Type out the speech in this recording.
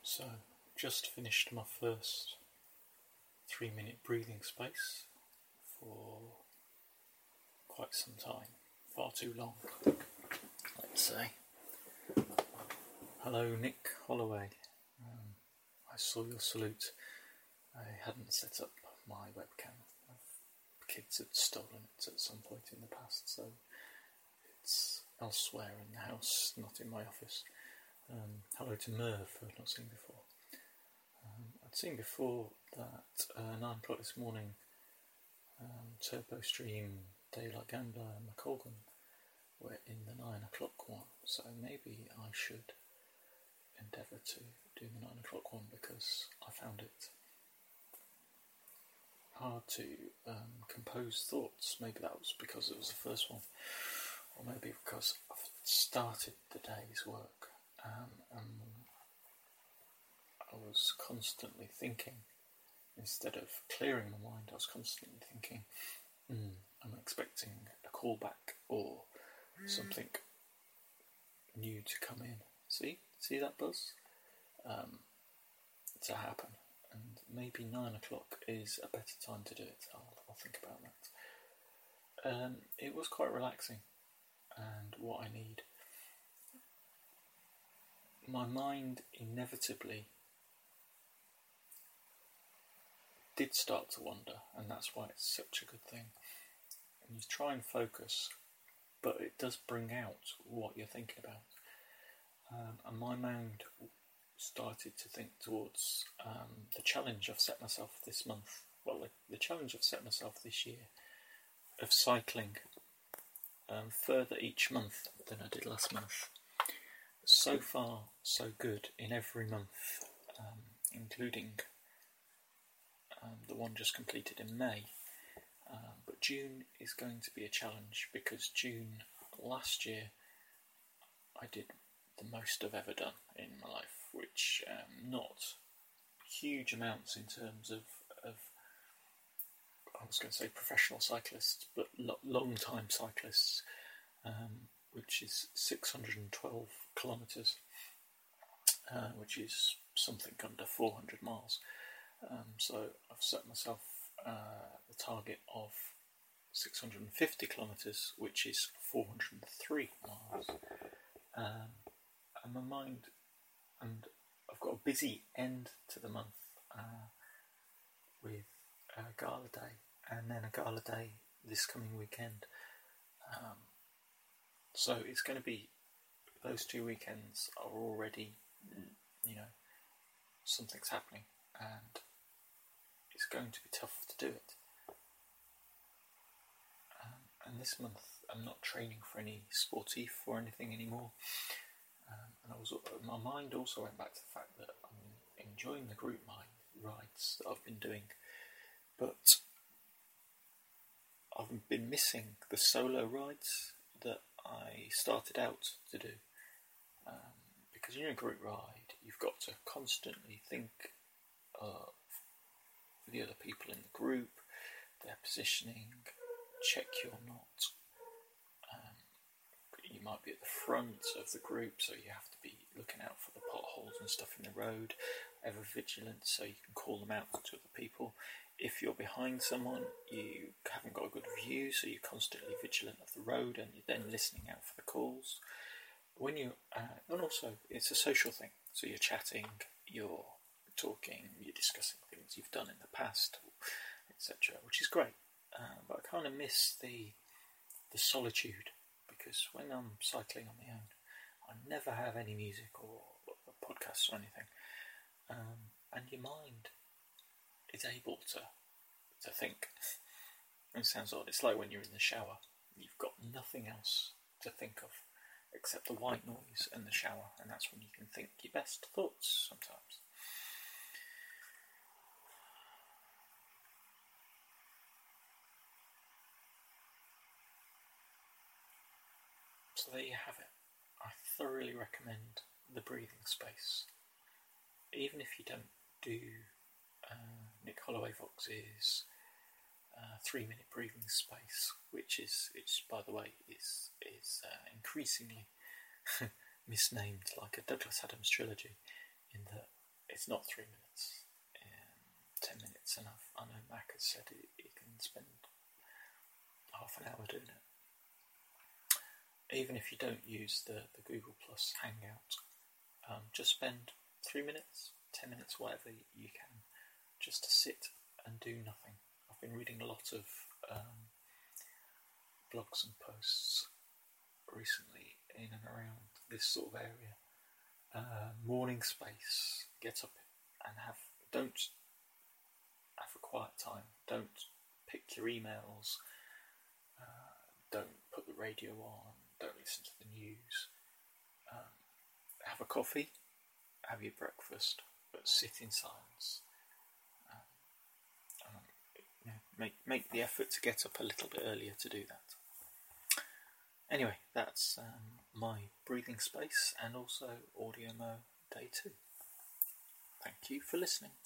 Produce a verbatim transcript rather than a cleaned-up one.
So, just finished my first three minute breathing space for quite some time, far too long, let's say. Hello, Nick Holloway. Um, I saw your salute. I hadn't set up my webcam. Kids had stolen it at some point in the past, so it's elsewhere in the house, not in my office. Um, hello to Merv, who I've not seen before. Um, I'd seen before that uh, nine o'clock this morning, um, Turbo Stream, Daylight Gambler and McColgan were in the nine o'clock one, so maybe I should endeavour to do the nine o'clock one because I found it hard to um, compose thoughts. Maybe that was because it was the first one, or maybe because I've started the day's work um, and I was constantly thinking. Instead of clearing my mind, I was constantly thinking, mm, I'm expecting a callback or something new to come in. See? See that buzz? Um, to happen. And maybe nine o'clock is a better time to do it. I'll, I'll think about that. Um, it was quite relaxing, and what I need. My mind inevitably did start to wander, and that's why it's such a good thing. And you try and focus, but it does bring out what you're thinking about. Um, and my mind started to think towards um, the challenge I've set myself this month, well, the, the challenge I've set myself this year of cycling um, further each month than I did last month. So far, so good in every month, um, including um, the one just completed in May. Um, but June is going to be a challenge because June last year I did the most I've ever done in my life, which um, not huge amounts in terms of, of I was going to say professional cyclists, but lo- long time cyclists, um, which is six hundred twelve kilometres, uh, which is something under four hundred miles. Um, so I've set myself uh, the target of six hundred fifty kilometres, which is four hundred three miles. Um, and my mind, and I've got a busy end to the month uh, with a gala day, and then a gala day this coming weekend. Um, so it's going to be, those two weekends are already, you know, something's happening, and it's going to be tough to do it. Um, and this month I'm not training for any sportif or anything anymore. Um, and I was, my mind also went back to the fact that I'm enjoying the group rides that I've been doing, but I've been missing the solo rides that I started out to do. Um, because in a group ride, you've got to constantly think of the other people in the group, their positioning, check you're not. Um, you might be at the front of the group, so you have to be looking out for the potholes and stuff in the road, ever vigilant so you can call them out to other people. If you're behind someone, you haven't got a good view, so you're constantly vigilant of the road and you're then listening out for the calls. When you, uh, and also it's a social thing, so you're chatting, you're talking, you're discussing things you've done in the past, et cetera, which is great. Uh, but I kind of miss the the solitude, because when I'm cycling on my own, I never have any music or, or podcasts or anything, um, and your mind is able to to think. It sounds odd. It's like when you're in the shower, you've got nothing else to think of except the white noise and the shower, and that's when you can think your best thoughts sometimes. So there you have it. I thoroughly recommend the breathing space. Even if you don't do uh, Nick Holloway Vox's uh, three-minute breathing space, which is, it's by the way, is is uh, increasingly misnamed like a Douglas Adams trilogy, in that it's not three minutes. Um, ten minutes enough. I know Mac has said it, you can spend half an hour doing it. Even if you don't use the, the Google Plus Hangout, um, just spend three minutes, ten minutes, whatever you can, just to sit and do nothing. I've been reading a lot of um, blogs and posts recently in and around this sort of area. Uh, morning space, get up and have, don't have a quiet time, don't pick your emails, uh, don't put the radio on, don't listen to the news, um, have a coffee, have your breakfast, but sit in silence. Um, um, you know, make, make the effort to get up a little bit earlier to do that. Anyway, that's um, my breathing space and also Audio Mo Day two. Thank you for listening.